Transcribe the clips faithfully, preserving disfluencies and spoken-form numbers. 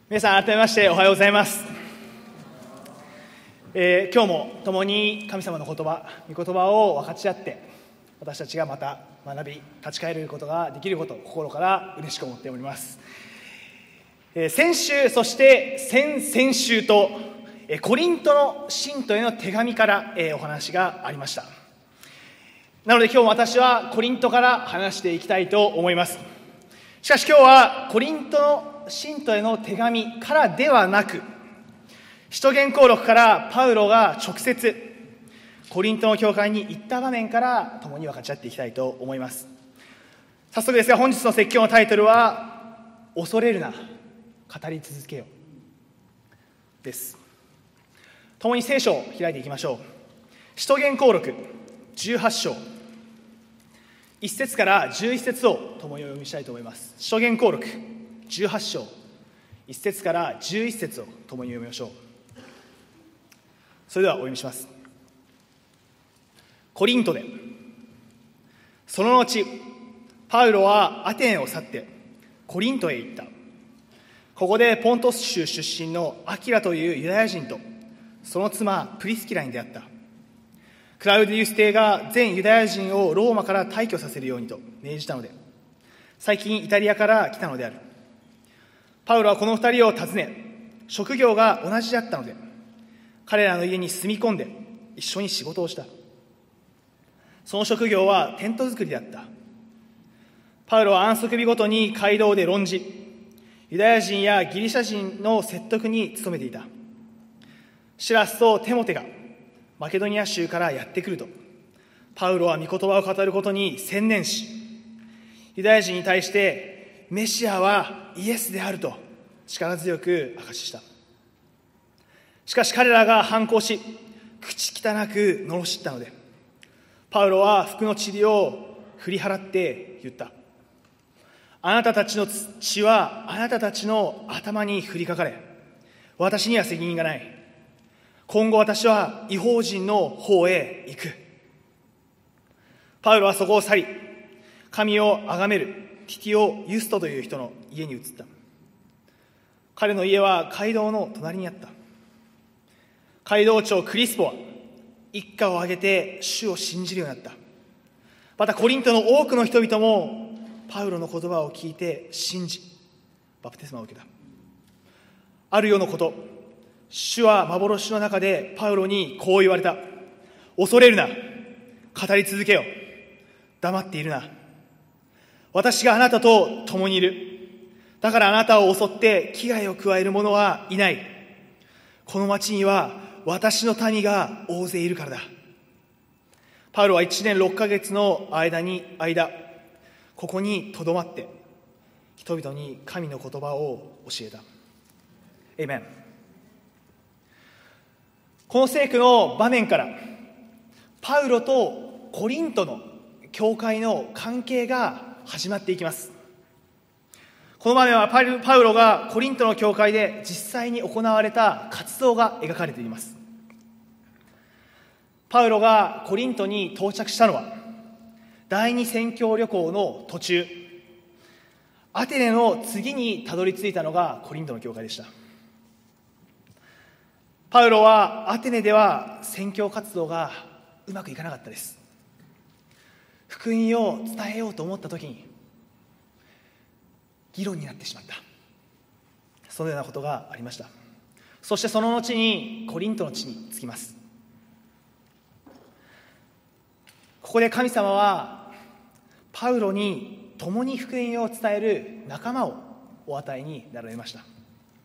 皆さん改めましておはようございます、えー、今日も共に神様の言葉御言葉を分かち合って私たちがまた学び立ち返ることができることを心から嬉しく思っております、えー、先週そして先々週と、えー、コリントの信徒への手紙から、えー、お話がありました。なので今日私はコリントから話していきたいと思います。しかし今日はコリントの信徒への手紙からではなく、使徒言行録からパウロが直接コリントの教会に行った場面から共に分かち合っていきたいと思います。早速ですが本日の説教のタイトルは恐れるな、語り続けよです。共に聖書を開いていきましょう。使徒言行録じゅうはち章いち節からじゅういち節を共にお読みしたいと思います。使徒言行録じゅうはち章いち節からじゅういち節を共に読みましょう。それではお読みします。コリントでその後パウロはアテネを去ってコリントへ行った。ここでポントス州出身のアキラというユダヤ人とその妻プリスキラに出会った。クラウディウス帝が全ユダヤ人をローマから退去させるようにと命じたので、最近イタリアから来たのである。パウロはこの二人を訪ね、職業が同じだったので、彼らの家に住み込んで一緒に仕事をした。その職業はテント作りだった。パウロは安息日ごとに街道で論じ、ユダヤ人やギリシャ人の説得に努めていた。シラスとテモテがマケドニア州からやってくると、パウロは御言葉を語ることに専念し、ユダヤ人に対してメシアはイエスであると力強く証しした。しかし彼らが反抗し、口汚く罵ったので、パウロは服の塵を振り払って言った。あなたたちの血はあなたたちの頭に降りかかれ、私には責任がない。今後私は異邦人の方へ行く。パウロはそこを去り、神を崇めるティティオ・ユストという人の家に移った。彼の家は街道の隣にあった。街道長クリスポは一家を挙げて主を信じるようになった。またコリントの多くの人々もパウロの言葉を聞いて信じ、バプテスマを受けた。ある世のこと、主は幻の中でパウロにこう言われた。恐れるな、語り続けよ。黙っているな。私があなたと共にいる。だからあなたを襲って危害を加える者はいない。この町には私の民が大勢いるからだ。パウロはいちねんろっかげつの間に間ここにとどまって人々に神の言葉を教えた。エイメン。この聖句の場面からパウロとコリントの教会の関係が始まっていきます。この場面はパウロがコリントの教会で実際に行われた活動が描かれています。パウロがコリントに到着したのは第二宣教旅行の途中、アテネの次にたどり着いたのがコリントの教会でした。パウロはアテネでは宣教活動がうまくいかなかったです。福音を伝えようと思った時に議論になってしまった。そのようなことがありました。そしてその後にコリントの地に着きます。ここで神様はパウロに共に福音を伝える仲間をお与えになられました。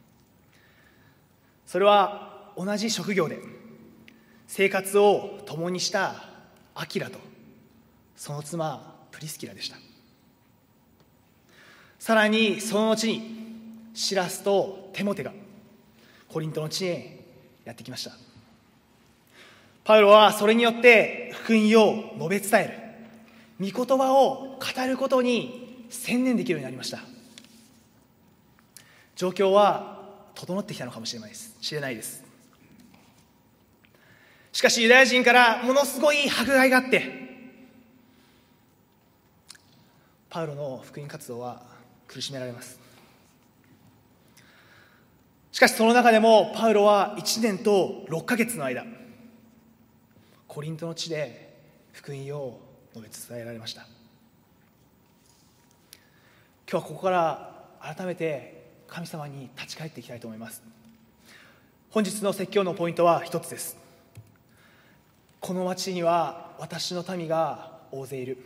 それは同じ職業で生活を共にしたアキラとその妻プリスキラでした。さらにその後にシラスとテモテがコリントの地へやってきました。パウロはそれによって福音を述べ伝える御言葉を語ることに専念できるようになりました。状況は整ってきたのかもしれないです。知れないです。しかしユダヤ人からものすごい迫害があってパウロの福音活動は苦しめられます。 しかしその中でもパウロはいちねんとろっかげつの間、コリントの地で福音を述べ伝えられました。今日はここから改めて神様に立ち返っていきたいと思います。本日の説教のポイントは一つです。この町には私の民が大勢いる。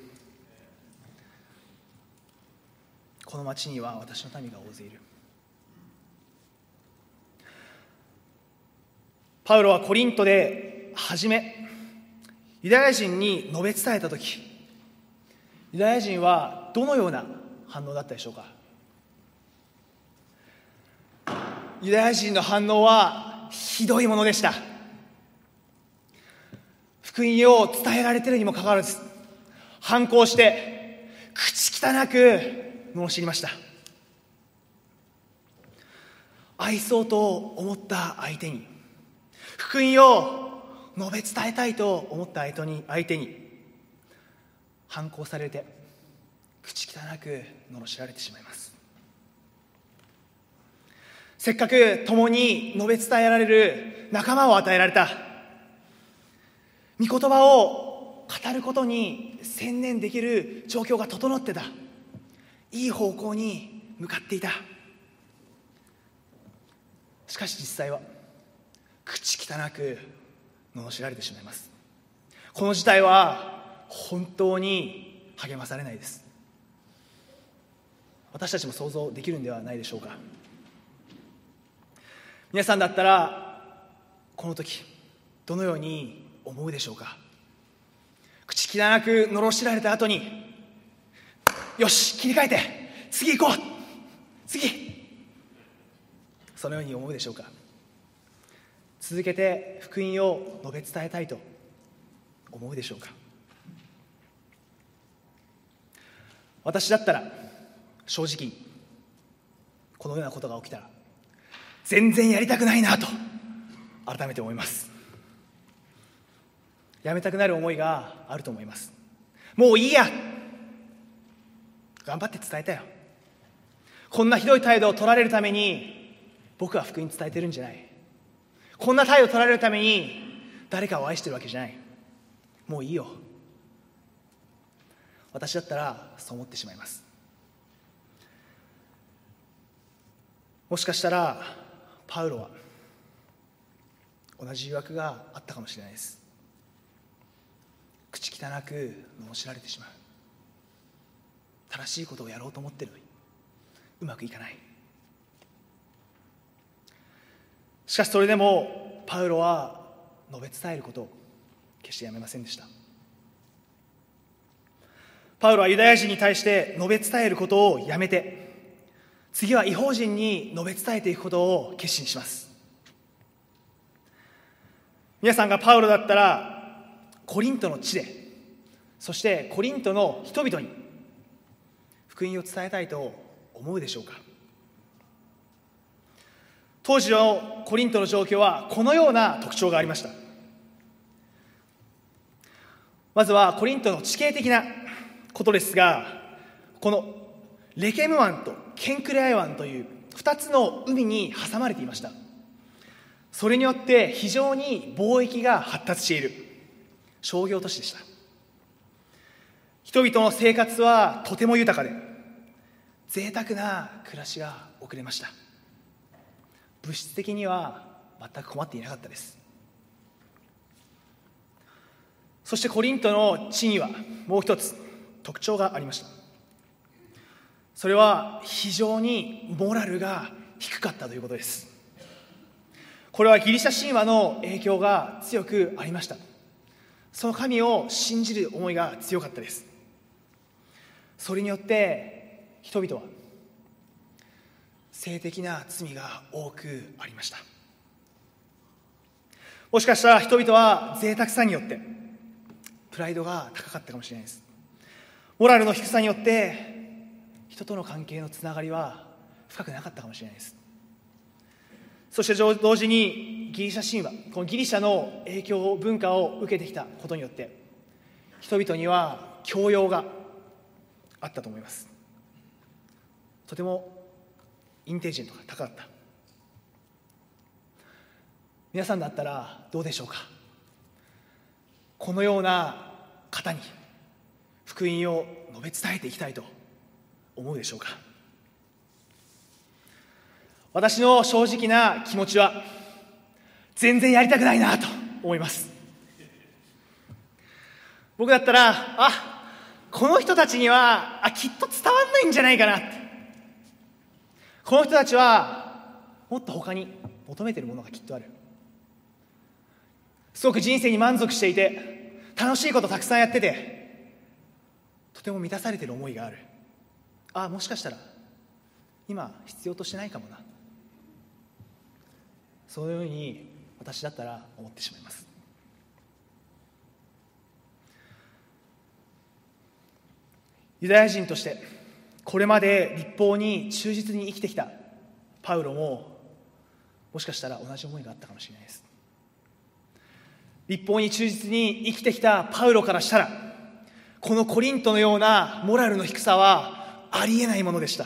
この町には私の民が大勢いる。パウロはコリントで初めユダヤ人に述べ伝えたとき、ユダヤ人はどのような反応だったでしょうか。ユダヤ人の反応はひどいものでした。福音を伝えられているにもかかわらず、反抗して口汚く罵りました。愛そうと思った相手に、福音を述べ伝えたいと思った相手に相手に反抗されて口汚く罵られてしまいます。せっかく共に述べ伝えられる仲間を与えられた、御言葉を語ることに専念できる状況が整ってた、いい方向に向かっていた。しかし実際は口汚く罵られてしまいます。この事態は本当に励まされないです。私たちも想像できるんではないでしょうか。皆さんだったらこの時どのように思うでしょうか。口汚く罵られた後に、よし切り替えて次行こう次、そのように思うでしょうか。続けて福音を述べ伝えたいと思うでしょうか。私だったら正直このようなことが起きたら全然やりたくないなと改めて思います。やめたくなる思いがあると思います。もういいや、頑張って伝えたよ。こんなひどい態度を取られるために僕は福音伝えてるんじゃない。こんな態度を取られるために誰かを愛してるわけじゃない。もういいよ。私だったらそう思ってしまいます。もしかしたらパウロは同じ誘惑があったかもしれないです。口汚く罵られてしまう。正しいことをやろうと思ってるのにうまくいかない。しかしそれでもパウロは述べ伝えることを決してやめませんでした。パウロはユダヤ人に対して述べ伝えることをやめて、次は異邦人に述べ伝えていくことを決心します。皆さんがパウロだったらコリントの地で、そしてコリントの人々に福音を伝えたいと思うでしょうか。当時のコリントの状況はこのような特徴がありました。まずはコリントの地形的なことですが、このレケム湾とケンクレアイ湾というふたつの海に挟まれていました。それによって非常に貿易が発達している商業都市でした。人々の生活はとても豊かで贅沢な暮らしが送れました。物質的には全く困っていなかったです。そしてコリントの地にはもう一つ特徴がありました。それは非常にモラルが低かったということです。これはギリシャ神話の影響が強くありました。その神を信じる思いが強かったです。それによって人々は性的な罪が多くありました。もしかしたら人々は贅沢さによってプライドが高かったかもしれないです。モラルの低さによって人との関係のつながりは深くなかったかもしれないです。そして同時にギリシャ神話、このギリシャの影響文化を受けてきたことによって人々には教養があったと思います。とてもインテリジェントが高かった。 皆さんだったらどうでしょうか。このような方に福音を述べ伝えていきたいと思うでしょうか。私の正直な気持ちは全然やりたくないなと思います。僕だったら、あ、この人たちにはあきっと伝わんないんじゃないかなって、この人たちはもっと他に求めているものがきっとある、すごく人生に満足していて楽しいことたくさんやっててとても満たされている思いがある、あ、もしかしたら今必要としてないかもな、そういうふうに私だったら思ってしまいます。ユダヤ人としてこれまで律法に忠実に生きてきたパウロももしかしたら同じ思いがあったかもしれないです。律法に忠実に生きてきたパウロからしたらこのコリントのようなモラルの低さはありえないものでした。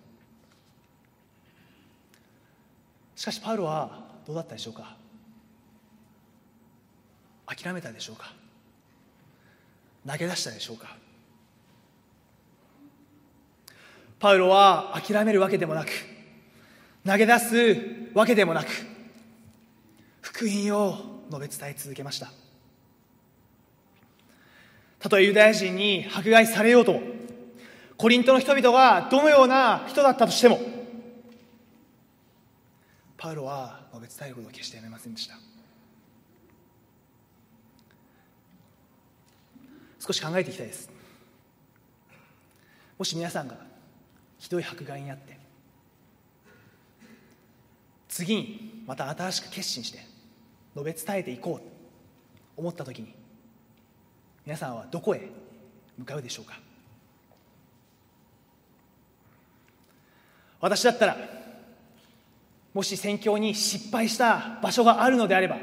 しかしパウロはどうだったでしょうか。諦めたでしょうか。投げ出したでしょうか。パウロは諦めるわけでもなく投げ出すわけでもなく福音を述べ伝え続けました。たとえユダヤ人に迫害されようとも、コリントの人々がどのような人だったとしても、パウロは述べ伝えることを決してやめませんでした。少し考えていきたいです。もし皆さんがひどい迫害にあって次にまた新しく決心して述べ伝えていこうと思ったときに、皆さんはどこへ向かうでしょうか。私だったらもし宣教に失敗した場所があるのであれば、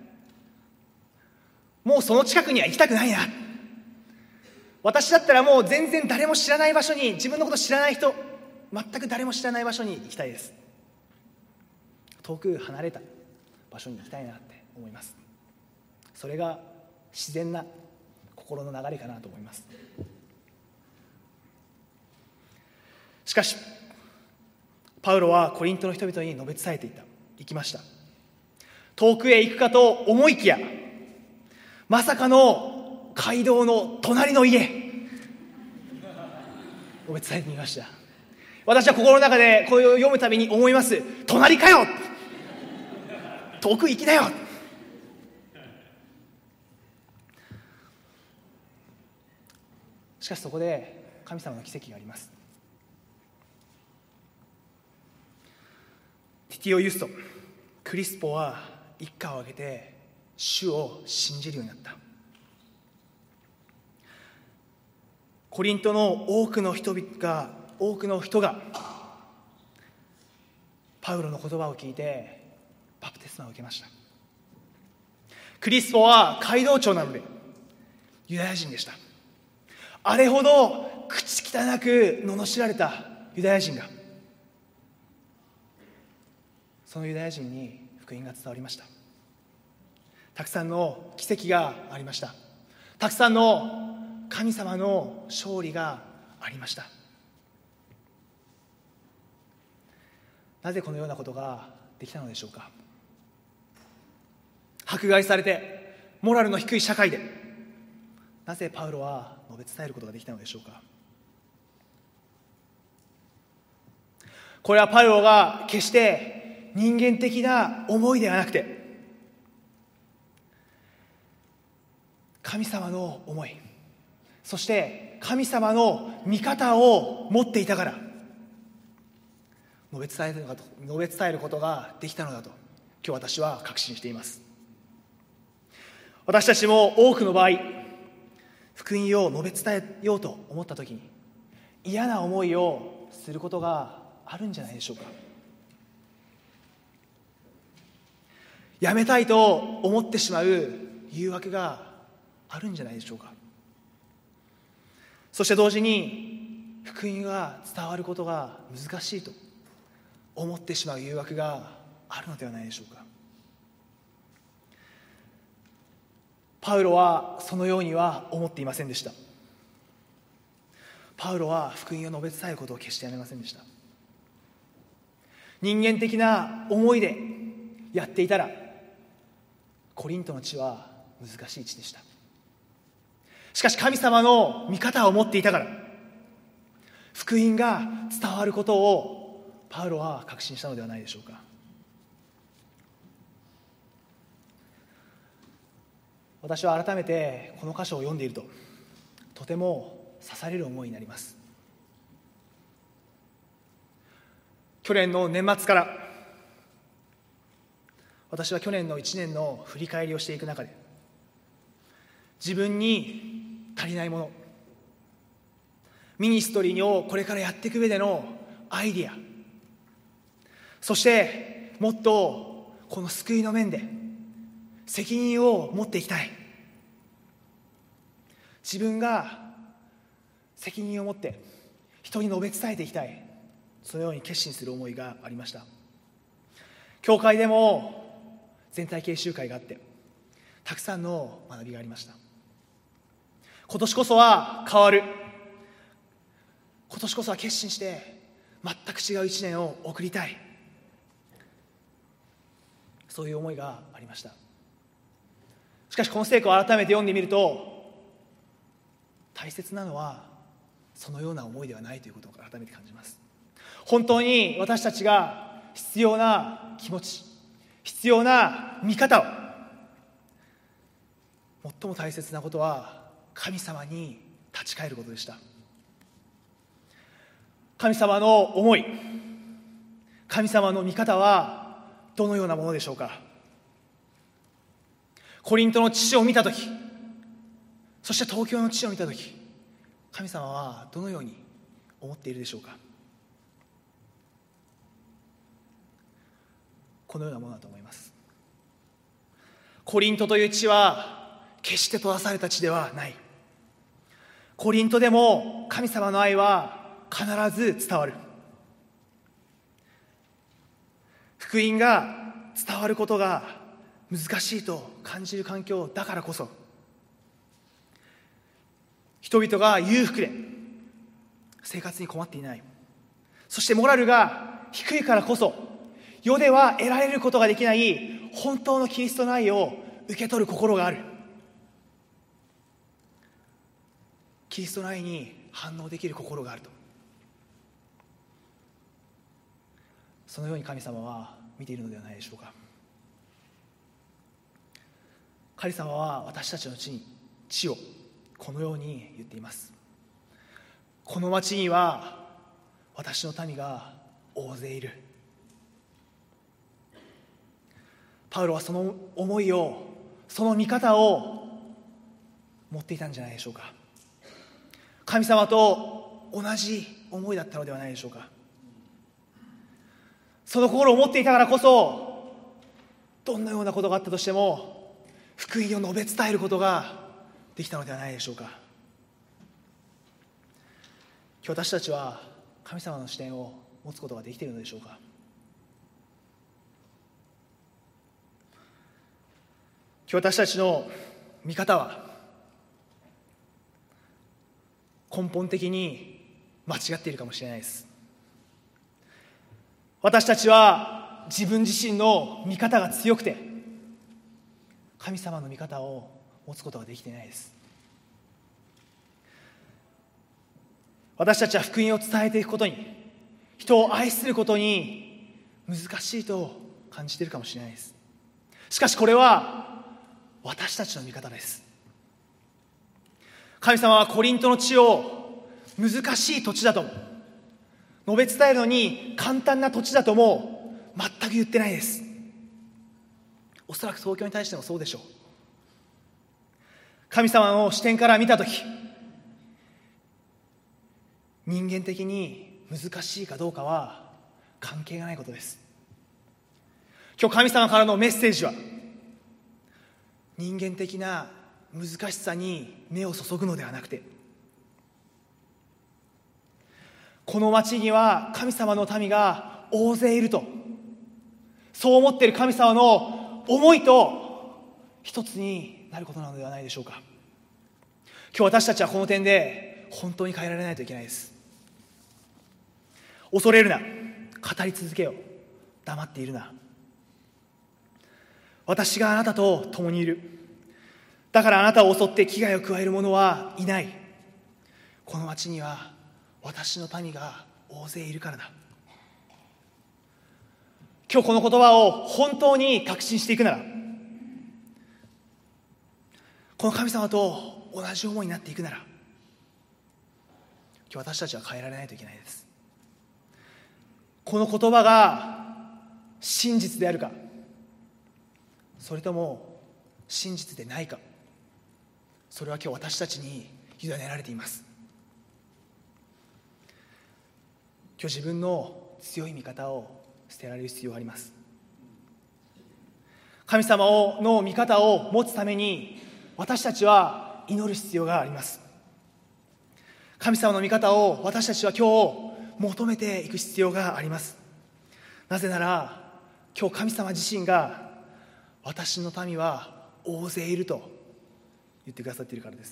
もうその近くには行きたくないな、私だったらもう全然誰も知らない場所に、自分のこと知らない人、全く誰も知らない場所に行きたいです。遠く離れた場所に行きたいなって思います。それが自然な心の流れかなと思います。しかしパウロはコリントの人々に述べ伝えていた行きました。遠くへ行くかと思いきや、まさかの街道の隣の家、述べ伝えてみました。私は心の中でこれを読むたびに思います。隣かよ、遠く行きなよ。しかしそこで神様の奇跡があります。ティティオ・ユスト、クリスポは一家を挙げて主を信じるようになった。コリントの多くの人々が多くの人がパウロの言葉を聞いてバプテスマを受けました。クリスポは街道長なのでユダヤ人でした。あれほど口汚く罵られたユダヤ人が、そのユダヤ人に福音が伝わりました。たくさんの奇跡がありました。たくさんの神様の勝利がありました。なぜこのようなことができたのでしょうか。迫害されてモラルの低い社会でなぜパウロは述べ伝えることができたのでしょうか。これはパウロが決して人間的な思いではなくて、神様の思い、そして神様の見方を持っていたから述べ伝えるのかと述べ伝えることができたのだと今日私は確信しています。私たちも多くの場合、福音を述べ伝えようと思ったときに嫌な思いをすることがあるんじゃないでしょうか。やめたいと思ってしまう誘惑があるんじゃないでしょうか。そして同時に福音が伝わることが難しいと思ってしまう誘惑があるのではないでしょうか。 パウロはそのようには思っていませんでした。パウロは福音を述べ伝えることを決してやめませんでした。人間的な思いでやっていたらコリントの地は難しい地でした。しかし神様の御方を持っていたから福音が伝わることをパウロは確信したのではないでしょうか。私は改めてこの箇所を読んでいるととても刺される思いになります。去年の年末から私は去年のいちねんの振り返りをしていく中で自分に足りないもの、ミニストリーをこれからやっていく上でのアイディア、そしてもっとこの救いの面で責任を持っていきたい、自分が責任を持って人に述べ伝えていきたい、そのように決心する思いがありました。教会でも全体研修会があってたくさんの学びがありました。今年こそは変わる、今年こそは決心して全く違う一年を送りたい、そういう思いがありました。しかしこの聖句を改めて読んでみると大切なのはそのような思いではないということを改めて感じます。本当に私たちが必要な気持ち、必要な見方を、最も大切なことは神様に立ち返ることでした。神様の思い、神様の見方はどのようなものでしょうか。コリントの父を見たとき、そして東京の父を見たとき、神様はどのように思っているでしょうか。このようなものだと思います。コリントという地は決して閉ざされた地ではない。コリントでも神様の愛は必ず伝わる。福音が伝わることが難しいと感じる環境だからこそ、人々が裕福で生活に困っていない、そしてモラルが低いからこそ世では得られることができない本当のキリストの愛を受け取る心がある。キリストの愛に反応できる心があると、そのように神様は見ているのではないでしょうか。神様は私たちの地に地をこのように言っています。この町には私の民が大勢いる。パウロはその思いを、その見方を持っていたんじゃないでしょうか。神様と同じ思いだったのではないでしょうか。その心を持っていたからこそ、どんなようなことがあったとしても福音を述べ伝えることができたのではないでしょうか。今日私たちは神様の視点を持つことができているのでしょうか。今日私たちの見方は根本的に間違っているかもしれないです。私たちは自分自身の見方が強くて神様の見方を持つことができていないです。私たちは福音を伝えていくことに、人を愛することに難しいと感じているかもしれないです。しかしこれは私たちの見方です。神様はコリントの地を難しい土地だとも、述べ伝えるのに簡単な土地だとも全く言ってないです。おそらく東京に対してもそうでしょう。神様の視点から見たとき、人間的に難しいかどうかは関係がないことです。今日神様からのメッセージは、人間的な難しさに目を注ぐのではなくて、この町には神様の民が大勢いると、そう思っている神様の思いと一つになることなのではないでしょうか。今日私たちはこの点で本当に変えられないといけないです。恐れるな、語り続けよ、黙っているな。私があなたと共にいる。だからあなたを襲って危害を加える者はいない。この町には私の民が大勢いるからだ。今日この言葉を本当に確信していくなら、この神様と同じ思いになっていくなら、今日私たちは変えられないといけないです。この言葉が真実であるか、それとも真実でないか、それは今日私たちに委ねられています。今日自分の強い味方を捨てられる必要があります。神様の味方を持つために私たちは祈る必要があります。神様の味方を私たちは今日求めていく必要があります。なぜなら今日神様自身が私の民は大勢いると言ってくださっているからです。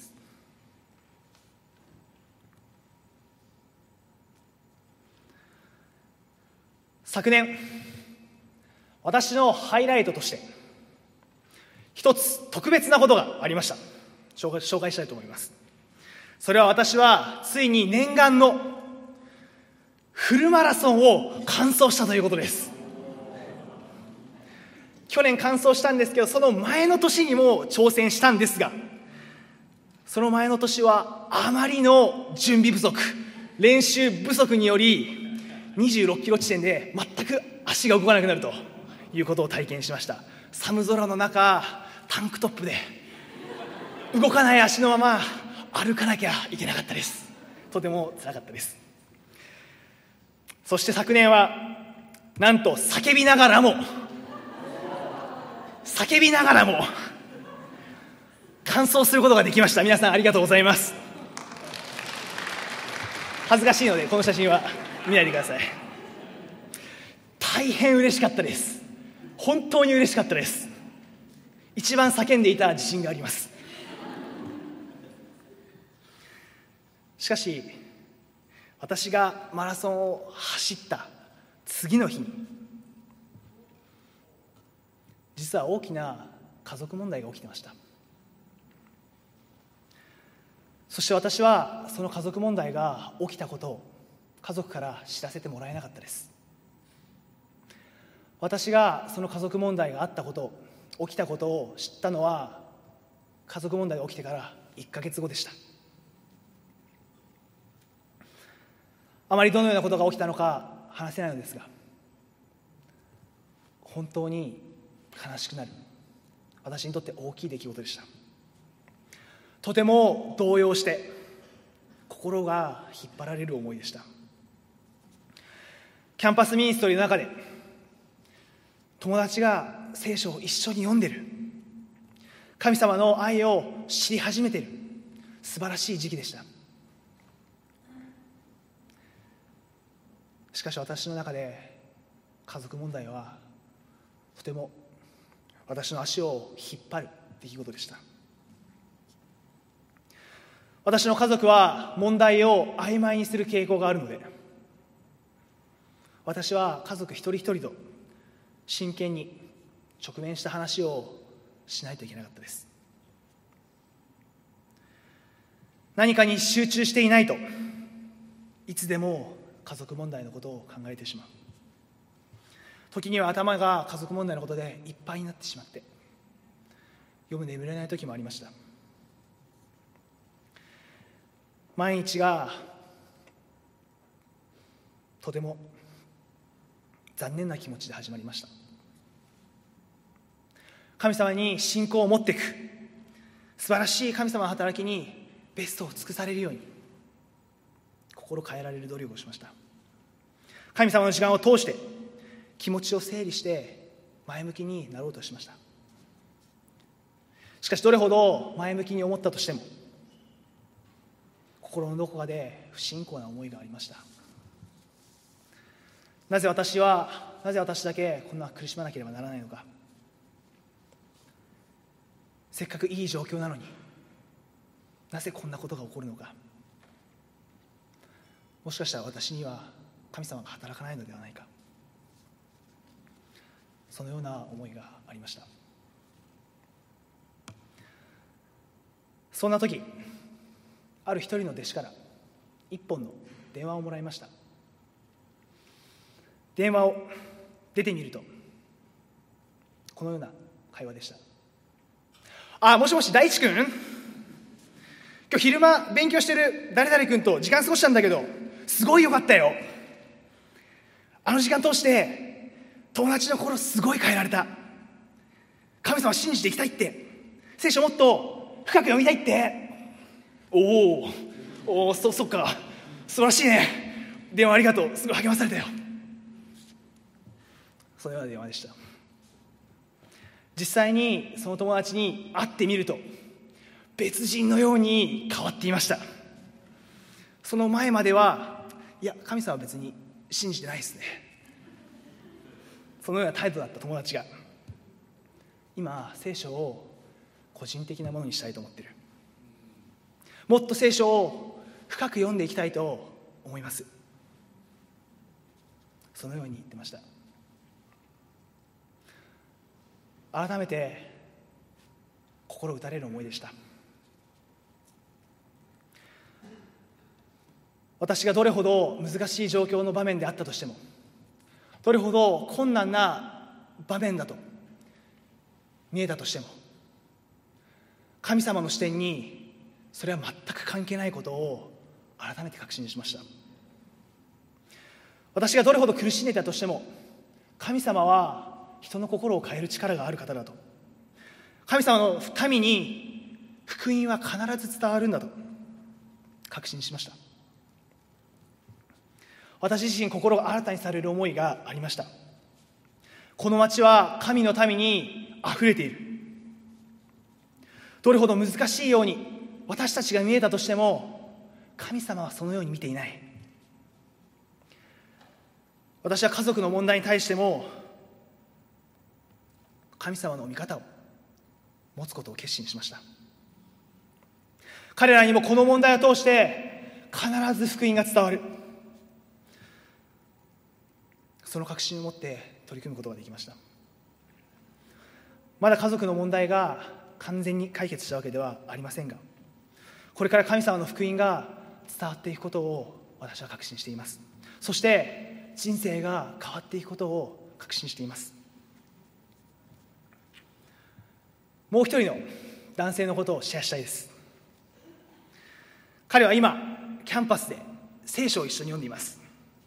昨年、私のハイライトとして一つ特別なことがありました。紹介、紹介したいと思います。それは私はついに念願のフルマラソンを完走したということです。去年完走したんですけど、その前の年にも挑戦したんですが、その前の年はあまりの準備不足、練習不足によりにじゅうろっキロ地点で全く足が動かなくなるということを体験しました。寒空の中、タンクトップで動かない足のまま歩かなきゃいけなかったです。とても辛かったです。そして昨年はなんと叫びながらも叫びながらも完走することができました。皆さんありがとうございます。恥ずかしいのでこの写真は見ないでください。大変嬉しかったです。本当に嬉しかったです。一番叫んでいた自信があります。しかし私がマラソンを走った次の日に実は大きな家族問題が起きてました。そして私はその家族問題が起きたことを家族から知らせてもらえなかったです。私がその家族問題があったこと、起きたことを知ったのは家族問題が起きてからいっかげつごでした。あまりどのようなことが起きたのか話せないのですが、本当に悲しくなる、私にとって大きい出来事でした。とても動揺して心が引っ張られる思いでした。キャンパスミニストリーの中で友達が聖書を一緒に読んでる、神様の愛を知り始めている素晴らしい時期でした。しかし私の中で家族問題はとても私の足を引っ張る出来事でした。私の家族は問題を曖昧にする傾向があるので、私は家族一人一人と真剣に直面した話をしないといけなかったです。何かに集中していないといつでも家族問題のことを考えてしまう。時には頭が家族問題のことでいっぱいになってしまって夜眠れない時もありました。毎日がとても残念な気持ちで始まりました。神様に信仰を持っていく、素晴らしい神様の働きにベストを尽くされるように心変えられる努力をしました。神様の時間を通して気持ちを整理して前向きになろうとしました。しかしどれほど前向きに思ったとしても心のどこかで不信仰な思いがありました。なぜ私はなぜ私だけこんな苦しまなければならないのか。 せっかくいい状況なのに、なぜこんなことが起こるのか。もしかしたら私には神様が働かないのではないか、そのような思いがありました。そんな時、ある一人の弟子から一本の電話をもらいました。電話を出てみると、このような会話でした。あ、もしもし大地君、今日昼間勉強してる誰々君と時間過ごしたんだけど、すごいよかったよ。あの時間通して友達の心すごい変えられた。神様信じていきたいって、聖書もっと深く読みたいって。おーおー、そ, そっか素晴らしいね、電話ありがとう、すごい励まされたよ。そのような電話でした。実際にその友達に会ってみると、別人のように変わっていました。その前までは、いや神様は別に信じてないですね、そのような態度だった友達が、今聖書を個人的なものにしたいと思っている。もっと聖書を深く読んでいきたいと思います。そのように言ってました。改めて心打たれる思いでした。私がどれほど難しい状況の場面であったとしても、どれほど困難な場面だと見えたとしても、神様の視点にそれは全く関係ないことを改めて確信しました。私がどれほど苦しんでいたとしても、神様は人の心を変える力がある方だと、神様の民に福音は必ず伝わるんだと確信しました。私自身心が新たにされる思いがありました。この町は神の民にあふれている。どれほど難しいように私たちが見えたとしても、神様はそのように見ていない。私は家族の問題に対しても神様の見方を持つことを決心しました。彼らにもこの問題を通して必ず福音が伝わる、その確信を持って取り組むことができました。まだ家族の問題が完全に解決したわけではありませんが、これから神様の福音が伝わっていくことを私は確信しています。そして人生が変わっていくことを確信しています。もう一人の男性のことをシェアしたいです。彼は今キャンパスで聖書を一緒に読んでいます。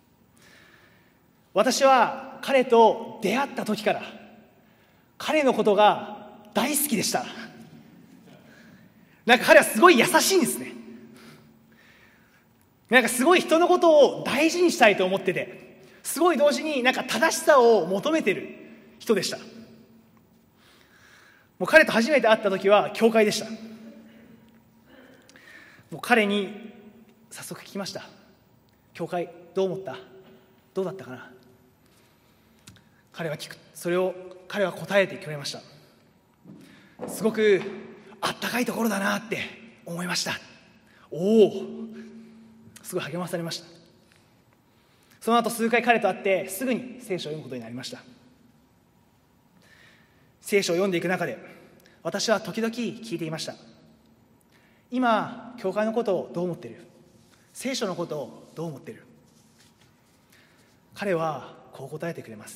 私は彼と出会った時から彼のことが大好きでした。なんか彼はすごい優しいんですね。なんかすごい人のことを大事にしたいと思ってて、すごい同時になんか正しさを求めてる人でした。もう彼と初めて会った時は教会でした。もう彼に早速聞きました。教会どう思った？どうだったかな？彼は聞く、それを彼は答えてくれました。すごくあったかいところだなって思いました。おお、すごい励まされました。その後数回彼と会ってすぐに聖書を読むことになりました。聖書を読んでいく中で私は時々聞いていました。今教会のことをどう思っている？聖書のことをどう思っている？彼はこう答えてくれます。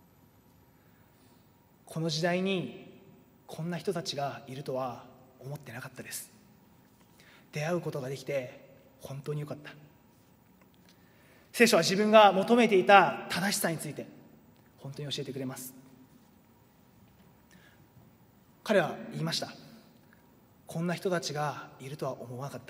この時代にこんな人たちがいるとは思ってなかったです。出会うことができて本当によかった。聖書は自分が求めていた正しさについて本当に教えてくれます。彼は言いました。こんな人たちがいるとは思わなかった。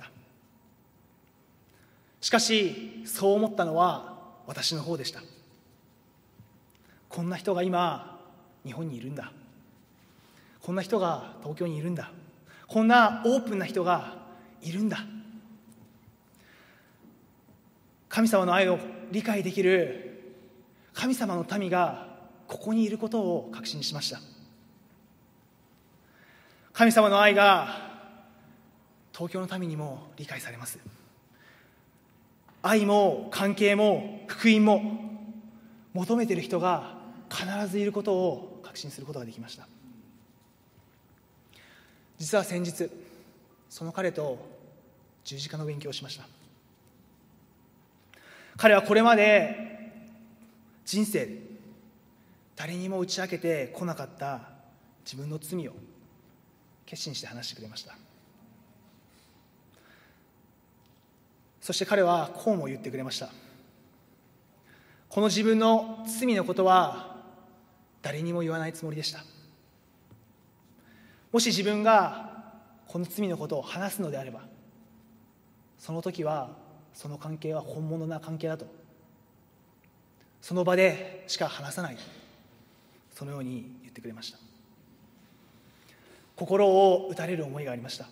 しかしそう思ったのは私の方でした。こんな人が今日本にいるんだ。こんな人が東京にいるんだ。こんなオープンな人がいるんだ。神様の愛を理解できる神様の民がここにいることを確信しました。 神様の愛が東京の民にも理解されます。愛も関係も福音も求めている人が必ずいることを確信することができました。実は先日、その彼と十字架の勉強をしました。彼はこれまで人生で誰にも打ち明けてこなかった自分の罪を決心して話してくれました。そして彼はこうも言ってくれました。この自分の罪のことは誰にも言わないつもりでした。もし自分がこの罪のことを話すのであれば、その時はその関係は本物な関係だと、その場でしか話さない、そのように言ってくれました。心を打たれる思いがありました。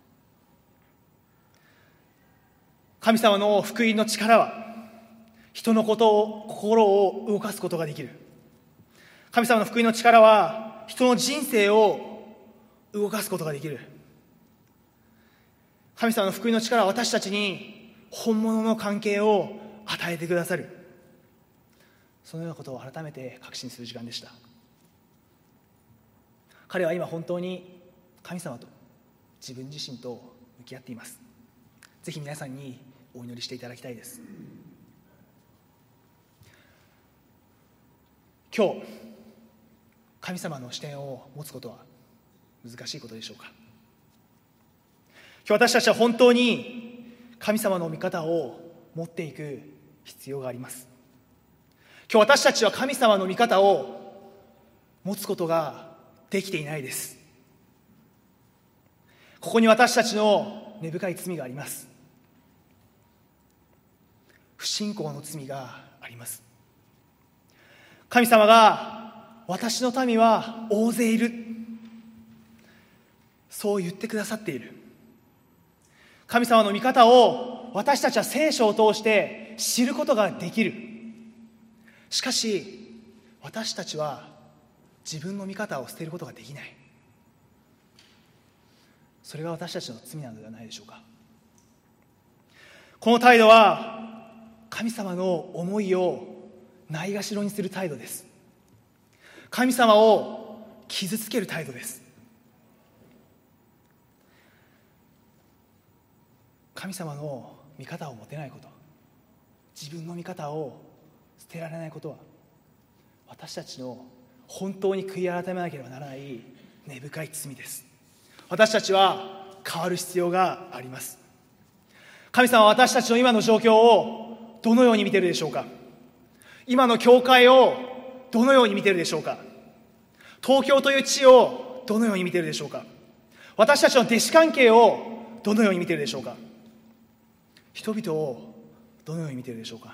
神様の福音の力は人のことを、心を動かすことができる。神様の福音の力は人の人生を動かすことができる。神様の福音の力は私たちに本物の関係を与えてくださる。そのようなことを改めて確信する時間でした。彼は今本当に神様と自分自身と向き合っています。ぜひ皆さんにお祈りしていただきたいです。今日神様の視点を持つことは難しいことでしょうか。今日私たちは本当に神様の見方を持っていく必要があります。今日私たちは神様の見方を持つことができていないです。ここに私たちの根深い罪があります。不信仰の罪があります。神様が私の民は大勢いる、そう言ってくださっている。神様の見方を私たちは聖書を通して知ることができる。しかし私たちは自分の見方を捨てることができない。それが私たちの罪なのではないでしょうか。この態度は神様の思いをないがしろにする態度です。神様を傷つける態度です。神様の見方を持てないこと、自分の見方を捨てられないことは、私たちの本当に悔い改めなければならない根深い罪です。私たちは変わる必要があります。神様は私たちの今の状況をどのように見ているでしょうか。今の教会をどのように見ているでしょうか。東京という地をどのように見ているでしょうか。私たちの弟子関係をどのように見ているでしょうか。人々をどのように見ているでしょうか。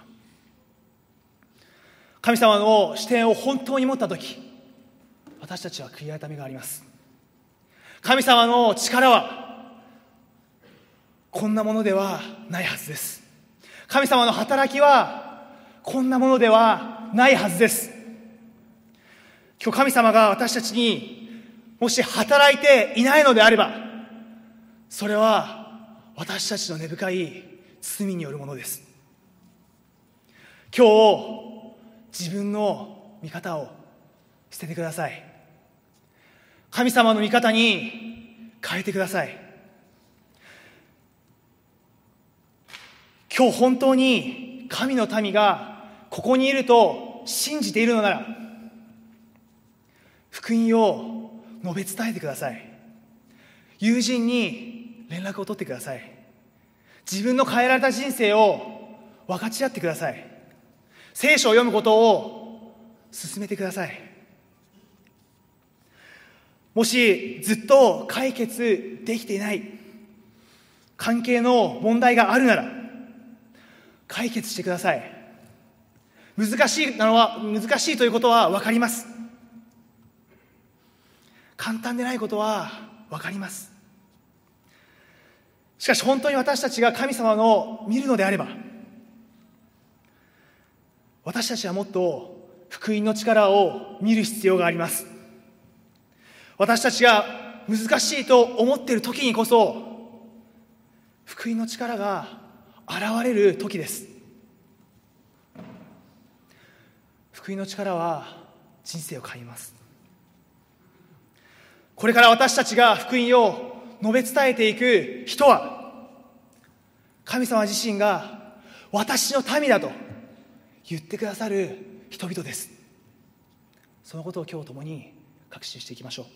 神様の視点を本当に持ったとき、私たちは悔い改めがあります。神様の力はこんなものではないはずです。神様の働きはこんなものではないはずです。今日神様が私たちにもし働いていないのであれば、それは私たちの根深い罪によるものです。今日自分の見方を捨ててください。神様の見方に変えてください。今日本当に神の民がここにいると信じているのなら、福音を述べ伝えてください。友人に連絡を取ってください。自分の変えられた人生を分かち合ってください。聖書を読むことを進めてください。もしずっと解決できていない関係の問題があるなら、解決してください。難しいなのは、難しいということは分かります。簡単でないことは分かります。しかし本当に私たちが神様の見るのであれば、私たちはもっと福音の力を見る必要があります。私たちが難しいと思っている時にこそ、福音の力が現れる時です。福音の力は人生を変えます。これから私たちが福音を述べ伝えていく人は、神様自身が私の民だと言ってくださる人々です。そのことを今日共に確信していきましょう。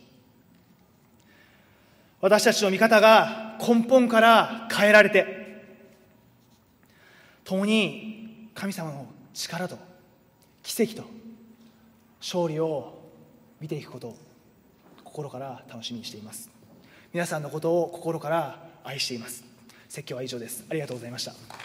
私たちの見方が根本から変えられて、共に神様の力と奇跡と勝利を見ていくことを心から楽しみにしています。皆さんのことを心から愛しています。説教は以上です。ありがとうございました。